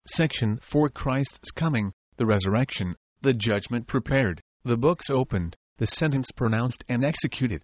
Section 4 Christ's coming, the resurrection, the judgment prepared, the books opened, the sentence pronounced and executed.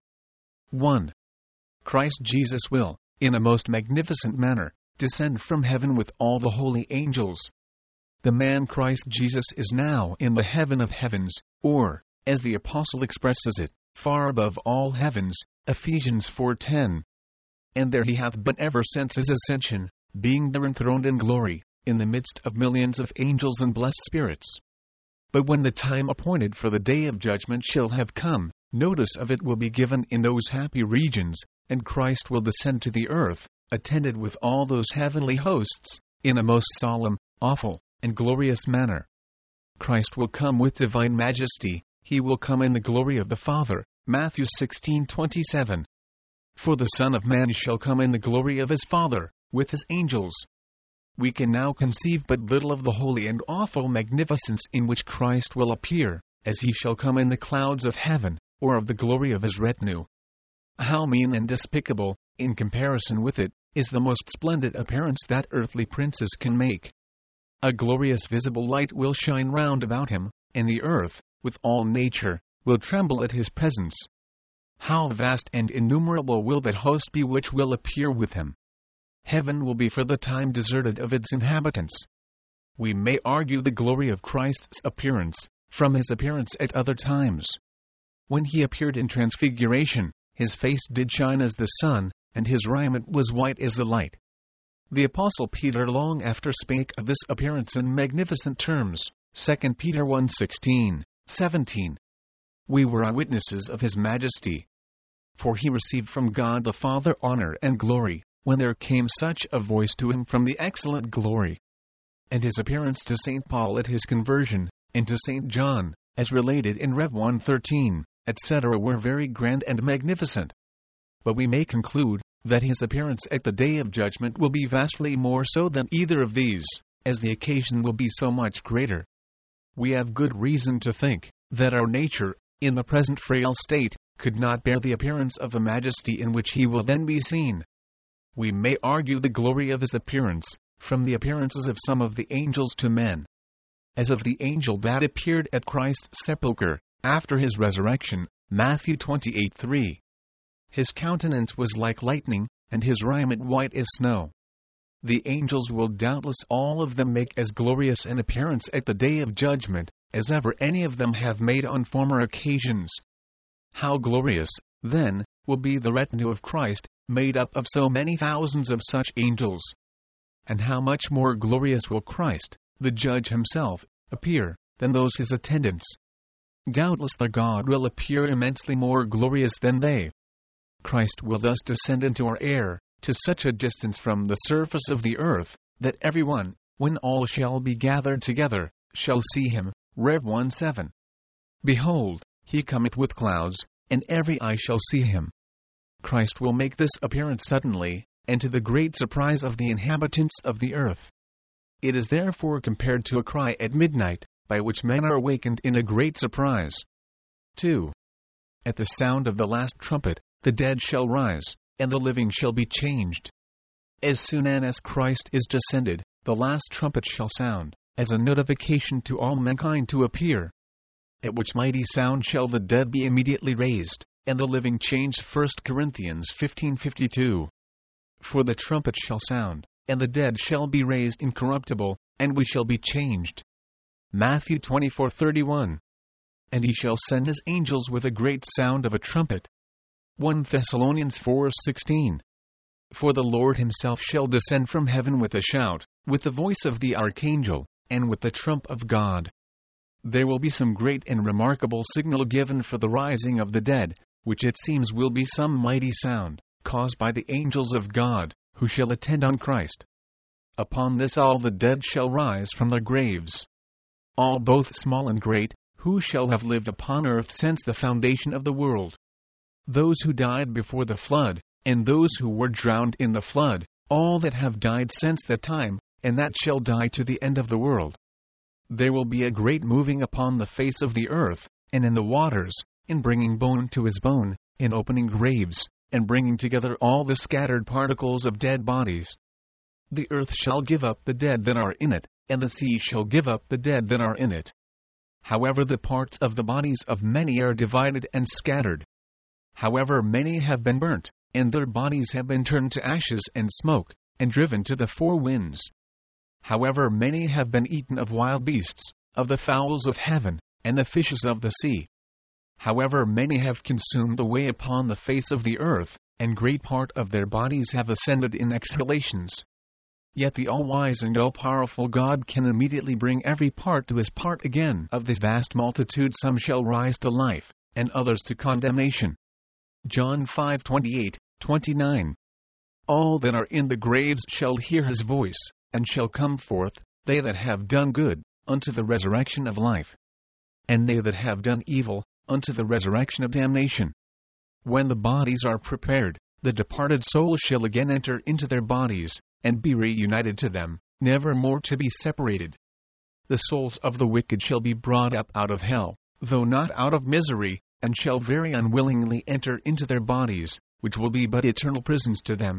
1. Christ Jesus will, in a most magnificent manner, descend from heaven with all the holy angels. The man Christ Jesus is now in the heaven of heavens, or, as the apostle expresses it, far above all heavens, Ephesians 4:10. And there he hath been ever since his ascension, being there enthroned in glory, in the midst of millions of angels and blessed spirits. But when the time appointed for the day of judgment shall have come, notice of it will be given in those happy regions, and Christ will descend to the earth, attended with all those heavenly hosts, in a most solemn, awful, and glorious manner. Christ will come with divine majesty, he will come in the glory of the Father, Matthew 16:27. For the Son of Man shall come in the glory of his Father, with his angels. We can now conceive but little of the holy and awful magnificence in which Christ will appear, as he shall come in the clouds of heaven, or of the glory of his retinue. How mean and despicable, in comparison with it, is the most splendid appearance that earthly princes can make. A glorious visible light will shine round about him, and the earth, with all nature, will tremble at his presence. How vast and innumerable will that host be which will appear with him! Heaven will be for the time deserted of its inhabitants. We may argue the glory of Christ's appearance, from his appearance at other times. When he appeared in transfiguration, his face did shine as the sun, and his raiment was white as the light. The Apostle Peter long after spake of this appearance in magnificent terms, 2 Peter 1:16, 17. We were eyewitnesses of his majesty. For he received from God the Father honor and glory, when there came such a voice to him from the excellent glory. And his appearance to St. Paul at his conversion, and to St. John, as related in Rev 1:13, etc. were very grand and magnificent. But we may conclude that his appearance at the day of judgment will be vastly more so than either of these, as the occasion will be so much greater. We have good reason to think that our nature, in the present frail state, could not bear the appearance of the majesty in which he will then be seen. We may argue the glory of his appearance, from the appearances of some of the angels to men. As of the angel that appeared at Christ's sepulchre, after his resurrection, Matthew 28:3. His countenance was like lightning, and his raiment white as snow. The angels will doubtless all of them make as glorious an appearance at the day of judgment, as ever any of them have made on former occasions. How glorious, then, will be the retinue of Christ, made up of so many thousands of such angels! And how much more glorious will Christ, the Judge himself, appear, than those his attendants? Doubtless the God will appear immensely more glorious than they. Christ will thus descend into our air, to such a distance from the surface of the earth, that everyone, when all shall be gathered together, shall see him. Rev 1:7. Behold, he cometh with clouds, and every eye shall see him. Christ will make this appearance suddenly, and to the great surprise of the inhabitants of the earth. It is therefore compared to a cry at midnight, by which men are awakened in a great surprise. 2. At the sound of the last trumpet, the dead shall rise, and the living shall be changed. As soon as Christ is descended, the last trumpet shall sound, as a notification to all mankind to appear. At which mighty sound shall the dead be immediately raised, and the living changed. 1 Corinthians 15:52. For the trumpet shall sound, and the dead shall be raised incorruptible, and we shall be changed. Matthew 24:31. And he shall send his angels with a great sound of a trumpet. 1 Thessalonians 4:16. For the Lord himself shall descend from heaven with a shout, with the voice of the archangel, and with the trump of God. There will be some great and remarkable signal given for the rising of the dead, which it seems will be some mighty sound, caused by the angels of God, who shall attend on Christ. Upon this all the dead shall rise from their graves. All both small and great, who shall have lived upon earth since the foundation of the world. Those who died before the flood, and those who were drowned in the flood, all that have died since that time, and that shall die to the end of the world. There will be a great moving upon the face of the earth, and in the waters, in bringing bone to his bone, in opening graves, and bringing together all the scattered particles of dead bodies. The earth shall give up the dead that are in it, and the sea shall give up the dead that are in it. However, the parts of the bodies of many are divided and scattered. However, many have been burnt, and their bodies have been turned to ashes and smoke, and driven to the four winds. However, many have been eaten of wild beasts, of the fowls of heaven, and the fishes of the sea. However, many have consumed away upon the face of the earth, and great part of their bodies have ascended in exhalations. Yet the all-wise and all-powerful God can immediately bring every part to his part again. Of this vast multitude some shall rise to life, and others to condemnation. John 5:28, 29. All that are in the graves shall hear his voice, and shall come forth, they that have done good, unto the resurrection of life. And they that have done evil, unto the resurrection of damnation. When the bodies are prepared, the departed souls shall again enter into their bodies, and be reunited to them, never more to be separated. The souls of the wicked shall be brought up out of hell, though not out of misery, and shall very unwillingly enter into their bodies, which will be but eternal prisons to them.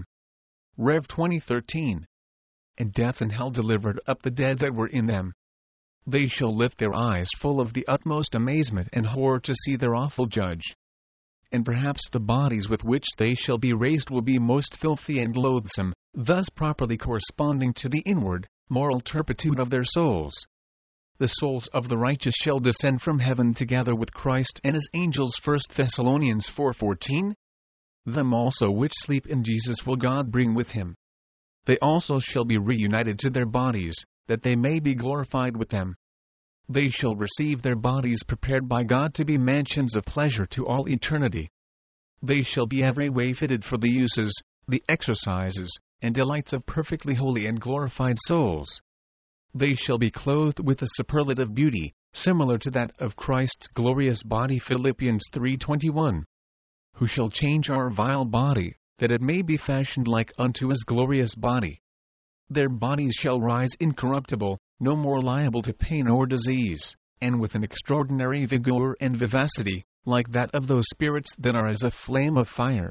Rev 20:13. And death and hell delivered up the dead that were in them. They shall lift their eyes full of the utmost amazement and horror to see their awful judge. And perhaps the bodies with which they shall be raised will be most filthy and loathsome, thus properly corresponding to the inward, moral turpitude of their souls. The souls of the righteous shall descend from heaven together with Christ and his angels. 1 Thessalonians 4:14. Them also which sleep in Jesus will God bring with him. They also shall be reunited to their bodies, that they may be glorified with them. They shall receive their bodies prepared by God to be mansions of pleasure to all eternity. They shall be every way fitted for the uses, the exercises, and delights of perfectly holy and glorified souls. They shall be clothed with a superlative beauty, similar to that of Christ's glorious body. Philippians 3:21. Who shall change our vile body, that it may be fashioned like unto his glorious body. Their bodies shall rise incorruptible, no more liable to pain or disease, and with an extraordinary vigor and vivacity, like that of those spirits that are as a flame of fire.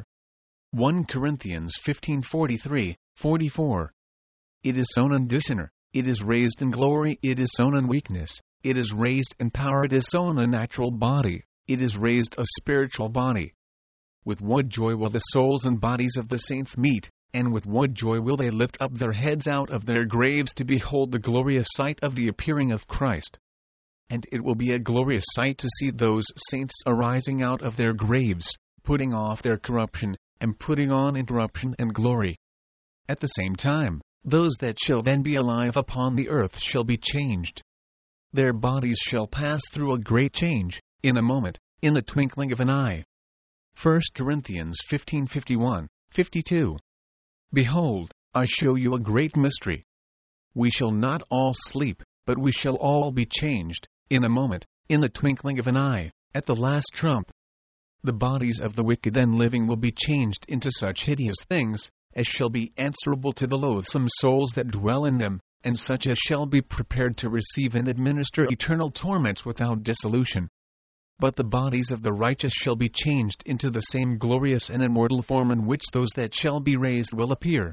1 Corinthians 15:43, 44. It is sown in dishonor, it is raised in glory, it is sown in weakness, it is raised in power, it is sown a natural body, it is raised a spiritual body. With what joy will the souls and bodies of the saints meet, and with what joy will they lift up their heads out of their graves to behold the glorious sight of the appearing of Christ. And it will be a glorious sight to see those saints arising out of their graves, putting off their corruption, and putting on incorruption and glory. At the same time, those that shall then be alive upon the earth shall be changed. Their bodies shall pass through a great change, in a moment, in the twinkling of an eye. 1 Corinthians 15:51, 52. Behold, I show you a great mystery. We shall not all sleep, but we shall all be changed, in a moment, in the twinkling of an eye, at the last trump. The bodies of the wicked and living will be changed into such hideous things, as shall be answerable to the loathsome souls that dwell in them, and such as shall be prepared to receive and administer eternal torments without dissolution. But the bodies of the righteous shall be changed into the same glorious and immortal form in which those that shall be raised will appear.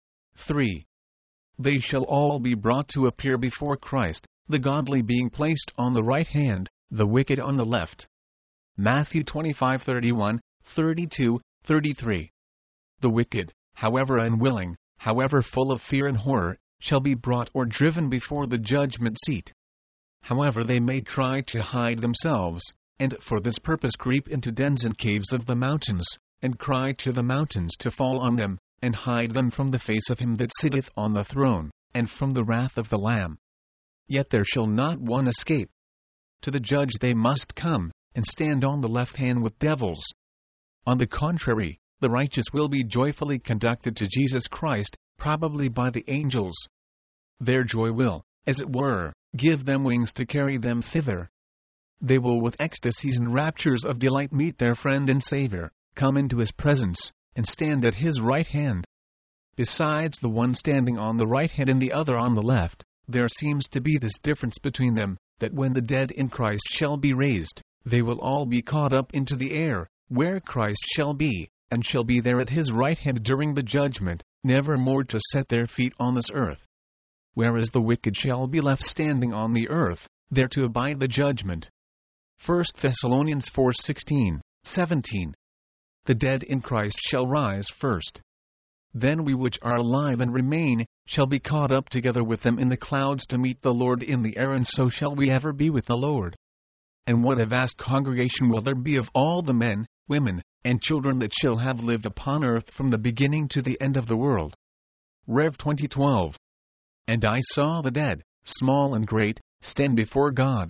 3. They shall all be brought to appear before Christ, the godly being placed on the right hand, the wicked on the left. Matthew 25:31, 32, 33. The wicked, however unwilling, however full of fear and horror, shall be brought or driven before the judgment seat. However they may try to hide themselves, and for this purpose creep into dens and caves of the mountains, and cry to the mountains to fall on them, and hide them from the face of him that sitteth on the throne, and from the wrath of the Lamb. Yet there shall not one escape. To the judge they must come, and stand on the left hand with devils. On the contrary, the righteous will be joyfully conducted to Jesus Christ, probably by the angels. Their joy will, as it were, give them wings to carry them thither. They will with ecstasies and raptures of delight meet their friend and Savior, come into his presence, and stand at his right hand. Besides the one standing on the right hand and the other on the left, there seems to be this difference between them, that when the dead in Christ shall be raised, they will all be caught up into the air, where Christ shall be, and shall be there at his right hand during the judgment, never more to set their feet on this earth. whereas the wicked shall be left standing on the earth, there to abide the judgment. 1 Thessalonians 4:16, 17. The dead in Christ shall rise first. Then we which are alive and remain, shall be caught up together with them in the clouds to meet the Lord in the air, and so shall we ever be with the Lord. And what a vast congregation will there be of all the men, women, and children that shall have lived upon earth from the beginning to the end of the world. Rev 20:12. And I saw the dead, small and great, stand before God.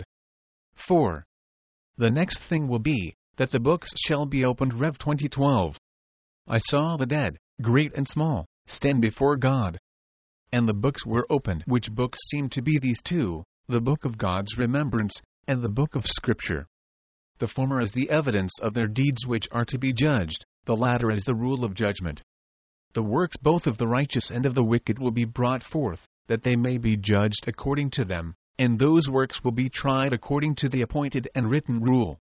4. The next thing will be, that the books shall be opened. Rev 20:12. I saw the dead, great and small, stand before God. And the books were opened, which books seem to be these two, the book of God's remembrance, and the book of Scripture. The former is the evidence of their deeds which are to be judged, the latter is the rule of judgment. The works both of the righteous and of the wicked will be brought forth, that they may be judged according to them, and those works will be tried according to the appointed and written rule.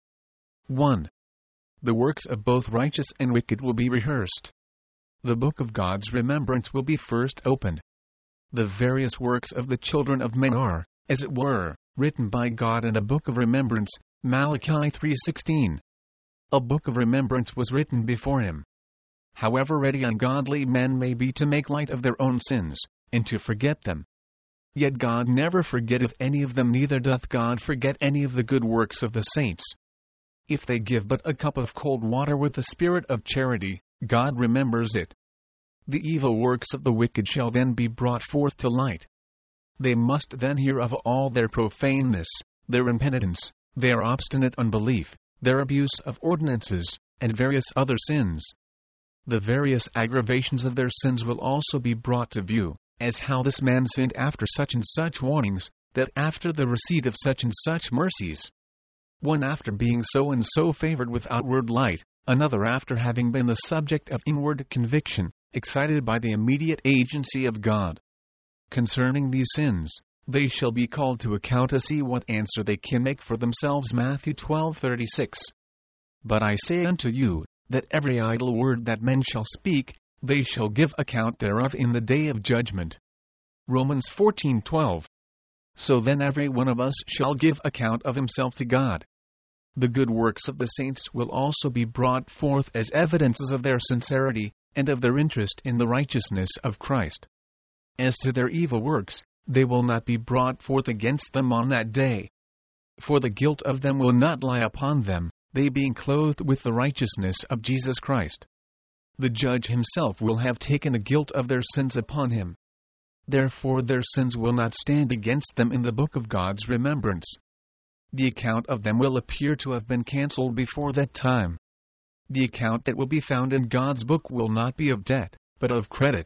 1. The works of both righteous and wicked will be rehearsed. The book of God's remembrance will be first opened. The various works of the children of men are, as it were, written by God in a book of remembrance, Malachi 3:16. A book of remembrance was written before him. However ready ungodly men may be to make light of their own sins, and to forget them, yet God never forgetteth any of them, neither doth God forget any of the good works of the saints. If they give but a cup of cold water with the spirit of charity, God remembers it. The evil works of the wicked shall then be brought forth to light. They must then hear of all their profaneness, their impenitence, their obstinate unbelief, their abuse of ordinances, and various other sins. The various aggravations of their sins will also be brought to view, as how this man sinned after such and such warnings, that after the receipt of such and such mercies, one after being so and so favored with outward light, another after having been the subject of inward conviction, excited by the immediate agency of God. Concerning these sins, they shall be called to account to see what answer they can make for themselves. Matthew 12:36. But I say unto you, that every idle word that men shall speak, they shall give account thereof in the day of judgment. Romans 14:12. So then every one of us shall give account of himself to God. The good works of the saints will also be brought forth as evidences of their sincerity, and of their interest in the righteousness of Christ. As to their evil works, they will not be brought forth against them on that day. For the guilt of them will not lie upon them, they being clothed with the righteousness of Jesus Christ. The judge himself will have taken the guilt of their sins upon him. Therefore their sins will not stand against them in the book of God's remembrance. The account of them will appear to have been cancelled before that time. The account that will be found in God's book will not be of debt, but of credit.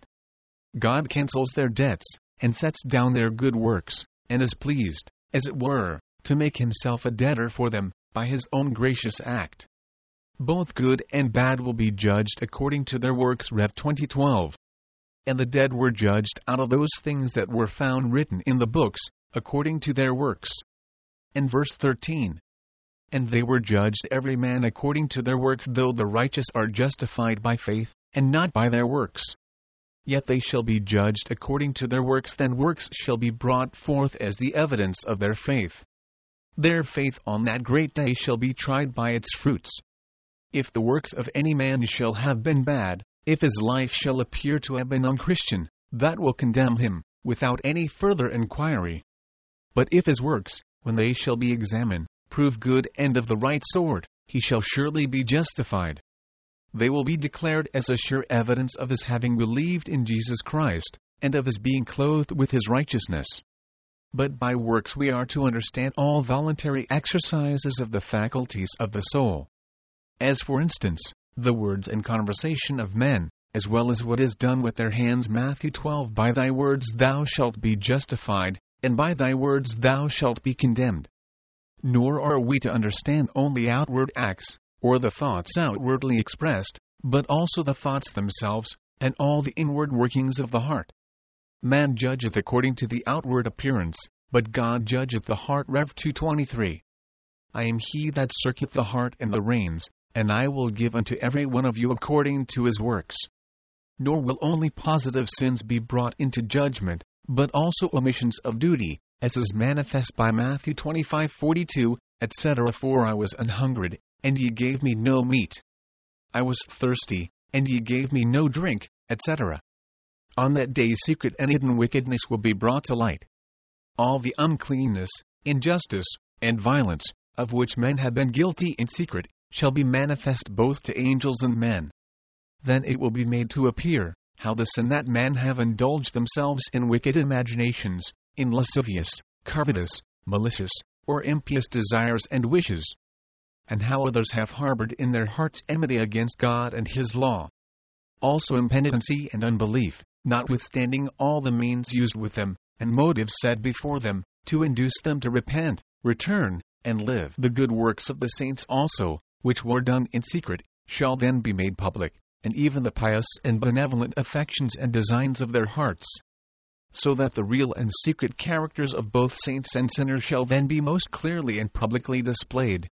God cancels their debts, and sets down their good works, and is pleased, as it were, to make himself a debtor for them, by his own gracious act. Both good and bad will be judged according to their works. Rev 20:12. And the dead were judged out of those things that were found written in the books, according to their works. And verse 13. And they were judged every man according to their works, though the righteous are justified by faith, and not by their works. Yet they shall be judged according to their works, then works shall be brought forth as the evidence of their faith. Their faith on that great day shall be tried by its fruits. If the works of any man shall have been bad, if his life shall appear to have been unchristian, that will condemn him, without any further inquiry. But if his works, when they shall be examined, prove good and of the right sort, he shall surely be justified. They will be declared as a sure evidence of his having believed in Jesus Christ, and of his being clothed with his righteousness. But by works we are to understand all voluntary exercises of the faculties of the soul. As for instance, the words and conversation of men, as well as what is done with their hands. Matthew 12. By thy words thou shalt be justified, and by thy words thou shalt be condemned. Nor are we to understand only outward acts, or the thoughts outwardly expressed, but also the thoughts themselves, and all the inward workings of the heart. Man judgeth according to the outward appearance, but God judgeth the heart. Rev 2:23. I am he that searcheth the heart and the reins, and I will give unto every one of you according to his works. Nor will only positive sins be brought into judgment, but also omissions of duty, as is manifest by Matthew 25:42, etc. For I was an hungered, and ye gave me no meat. I was thirsty, and ye gave me no drink, etc. On that day secret and hidden wickedness will be brought to light. All the uncleanness, injustice, and violence, of which men have been guilty in secret, shall be manifest both to angels and men. Then it will be made to appear, how the sin that men have indulged themselves in wicked imaginations, in lascivious, covetous, malicious, or impious desires and wishes, and how others have harbored in their hearts enmity against God and His law. Also impenitency and unbelief, notwithstanding all the means used with them, and motives set before them, to induce them to repent, return, and live. The good works of the saints also, which were done in secret, shall then be made public, and even the pious and benevolent affections and designs of their hearts. So that the real and secret characters of both saints and sinners shall then be most clearly and publicly displayed.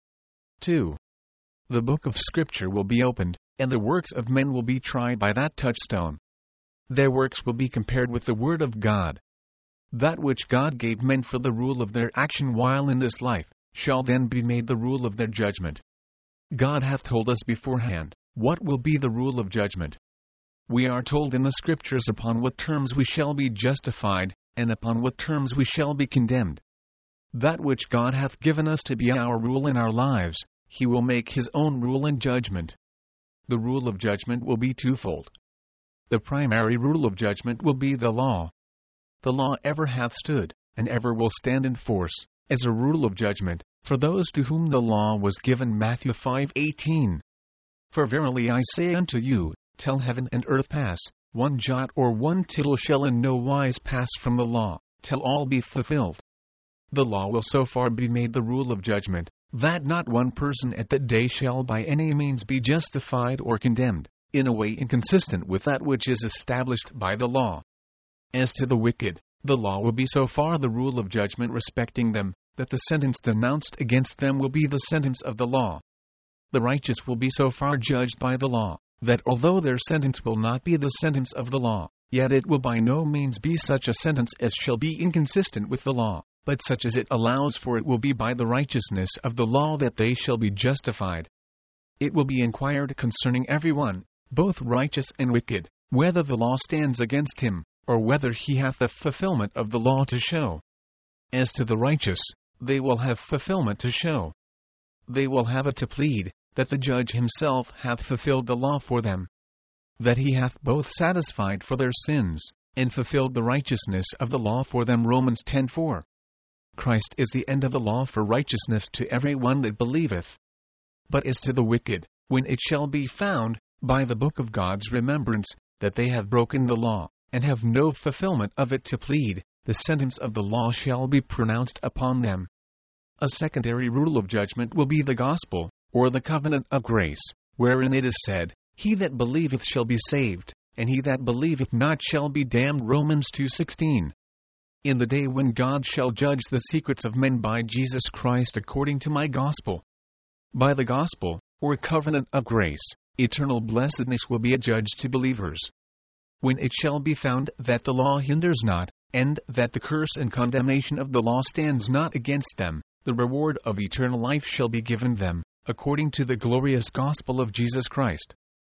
2. The book of Scripture will be opened, and the works of men will be tried by that touchstone. Their works will be compared with the Word of God. That which God gave men for the rule of their action while in this life, shall then be made the rule of their judgment. God hath told us beforehand what will be the rule of judgment. We are told in the Scriptures upon what terms we shall be justified, and upon what terms we shall be condemned. That which God hath given us to be our rule in our lives, He will make His own rule and judgment. The rule of judgment will be twofold. The primary rule of judgment will be the law. The law ever hath stood, and ever will stand in force, as a rule of judgment, for those to whom the law was given. Matthew 5:18. For verily I say unto you, till heaven and earth pass, one jot or one tittle shall in no wise pass from the law, till all be fulfilled. The law will so far be made the rule of judgment, that not one person at that day shall by any means be justified or condemned, in a way inconsistent with that which is established by the law. As to the wicked, the law will be so far the rule of judgment respecting them, that the sentence denounced against them will be the sentence of the law. The righteous will be so far judged by the law, that although their sentence will not be the sentence of the law, yet it will by no means be such a sentence as shall be inconsistent with the law, but such as it allows, for it will be by the righteousness of the law that they shall be justified. It will be inquired concerning every one, both righteous and wicked, whether the law stands against him, or whether he hath the fulfillment of the law to show. As to the righteous, they will have fulfillment to show. They will have it to plead, that the judge himself hath fulfilled the law for them, that he hath both satisfied for their sins, and fulfilled the righteousness of the law for them. Romans 10:4. Christ is the end of the law for righteousness to every one that believeth. But as to the wicked, when it shall be found, by the book of God's remembrance, that they have broken the law, and have no fulfillment of it to plead, the sentence of the law shall be pronounced upon them. A secondary rule of judgment will be the gospel, or the covenant of grace, wherein it is said, He that believeth shall be saved, and he that believeth not shall be damned. Romans 2:16. In the day when God shall judge the secrets of men by Jesus Christ according to my gospel. By the gospel, or covenant of grace, eternal blessedness will be adjudged to believers. When it shall be found that the law hinders not, and that the curse and condemnation of the law stands not against them, the reward of eternal life shall be given them, according to the glorious gospel of Jesus Christ.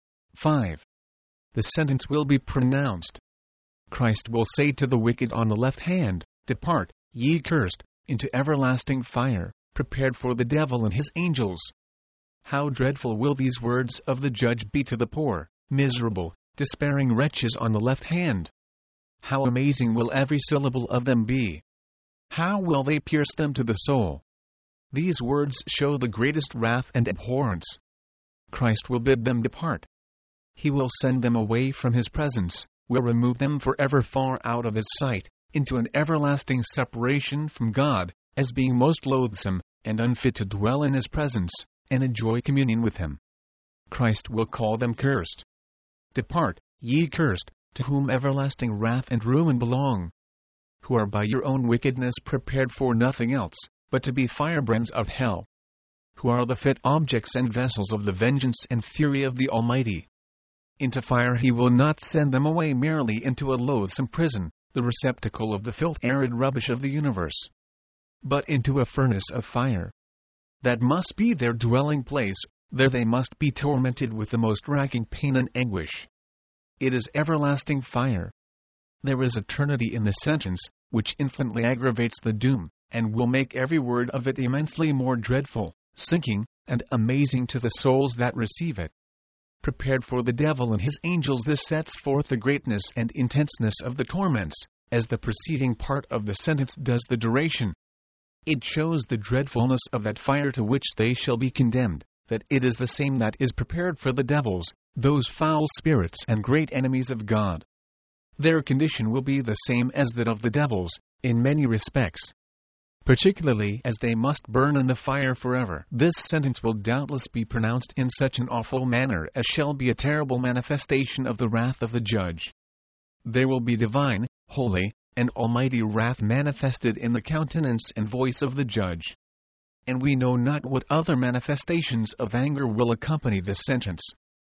5. The sentence will be pronounced. Christ will say to the wicked on the left hand, Depart, ye cursed, into everlasting fire, prepared for the devil and his angels. How dreadful will these words of the judge be to the poor, miserable, despairing wretches on the left hand! How amazing will every syllable of them be! How will they pierce them to the soul! These words show the greatest wrath and abhorrence. Christ will bid them depart. He will send them away from His presence, will remove them forever far out of His sight, into an everlasting separation from God, as being most loathsome, and unfit to dwell in His presence, and enjoy communion with Him. Christ will call them cursed. Depart, ye cursed, to whom everlasting wrath and ruin belong, who are by your own wickedness prepared for nothing else, but to be firebrands of hell, who are the fit objects and vessels of the vengeance and fury of the Almighty. Into fire He will not send them away merely into a loathsome prison, the receptacle of the filth-arid rubbish of the universe, but into a furnace of fire. That must be their dwelling place. There they must be tormented with the most racking pain and anguish. It is everlasting fire. There is eternity in the sentence, which infinitely aggravates the doom, and will make every word of it immensely more dreadful, sinking, and amazing to the souls that receive it. Prepared for the devil and his angels, this sets forth the greatness and intenseness of the torments, as the preceding part of the sentence does the duration. It shows the dreadfulness of that fire to which they shall be condemned, that it is the same that is prepared for the devils, those foul spirits and great enemies of God. Their condition will be the same as that of the devils, in many respects, particularly as they must burn in the fire forever. This sentence will doubtless be pronounced in such an awful manner as shall be a terrible manifestation of the wrath of the judge. There will be divine, holy, and almighty wrath manifested in the countenance and voice of the judge. And we know not what other manifestations of anger will accompany this sentence.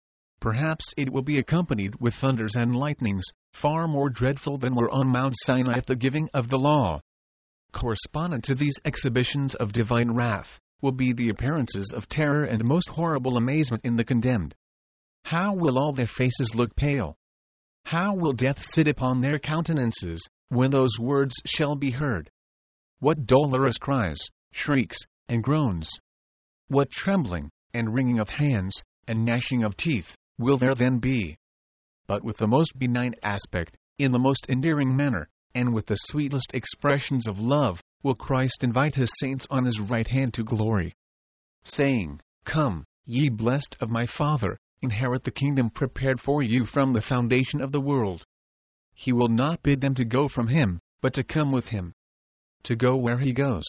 Perhaps it will be accompanied with thunders and lightnings, far more dreadful than were on Mount Sinai at the giving of the law. Correspondent to these exhibitions of divine wrath, will be the appearances of terror and most horrible amazement in the condemned. How will all their faces look pale? How will death sit upon their countenances, when those words shall be heard? What dolorous cries, shrieks, and groans! What trembling, and wringing of hands, and gnashing of teeth, will there then be? But with the most benign aspect, in the most endearing manner, and with the sweetest expressions of love, will Christ invite his saints on his right hand to glory, saying, "Come, ye blessed of my Father, inherit the kingdom prepared for you from the foundation of the world." He will not bid them to go from him, but to come with him, to go where he goes,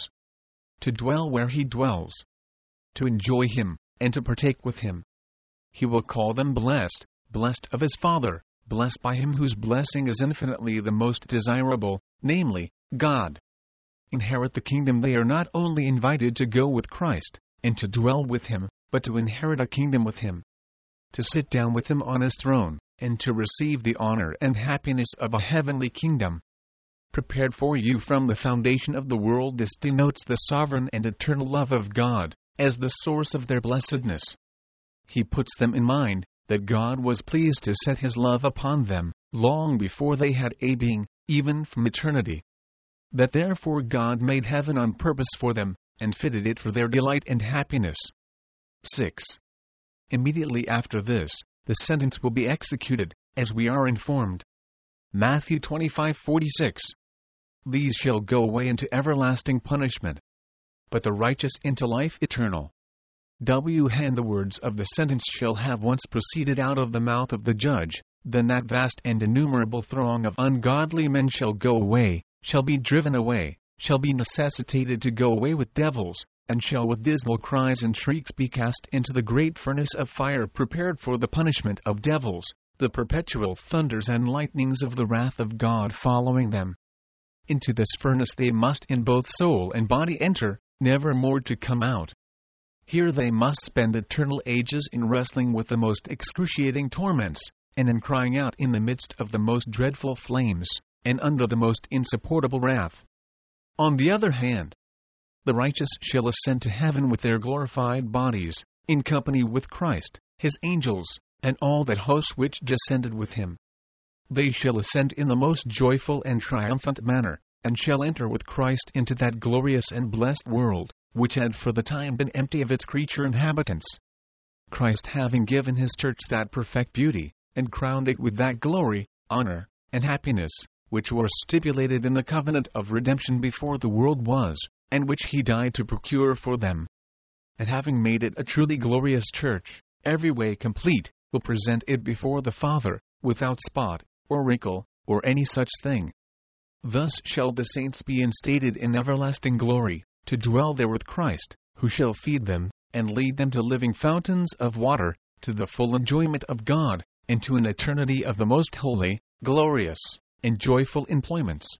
to dwell where he dwells, to enjoy him, and to partake with him. He will call them blessed, blessed of his Father, blessed by him whose blessing is infinitely the most desirable, namely, God. Inherit the kingdom. They are not only invited to go with Christ, and to dwell with him, but to inherit a kingdom with him, to sit down with him on his throne, and to receive the honor and happiness of a heavenly kingdom prepared for you from the foundation of the world. This denotes the sovereign and eternal love of God, as the source of their blessedness. He puts them in mind that God was pleased to set his love upon them, long before they had a being, even from eternity. That therefore God made heaven on purpose for them, and fitted it for their delight and happiness. 6. Immediately after this, the sentence will be executed, as we are informed. Matthew 25:46. These shall go away into everlasting punishment, but the righteous into life eternal. And the words of the sentence shall have once proceeded out of the mouth of the judge, then that vast and innumerable throng of ungodly men shall go away, shall be driven away, shall be necessitated to go away with devils, and shall with dismal cries and shrieks be cast into the great furnace of fire prepared for the punishment of devils, the perpetual thunders and lightnings of the wrath of God following them. Into this furnace they must in both soul and body enter, never more to come out. Here they must spend eternal ages in wrestling with the most excruciating torments, and in crying out in the midst of the most dreadful flames, and under the most insupportable wrath. On the other hand, the righteous shall ascend to heaven with their glorified bodies, in company with Christ, his angels, and all that host which descended with him. They shall ascend in the most joyful and triumphant manner, and shall enter with Christ into that glorious and blessed world, which had for the time been empty of its creature inhabitants. Christ having given his church that perfect beauty, and crowned it with that glory, honor, and happiness, which were stipulated in the covenant of redemption before the world was, and which he died to procure for them, and having made it a truly glorious church, every way complete, will present it before the Father, without spot, or wrinkle, or any such thing. Thus shall the saints be instated in everlasting glory, to dwell there with Christ, who shall feed them, and lead them to living fountains of water, to the full enjoyment of God, and to an eternity of the most holy, glorious, and joyful employments.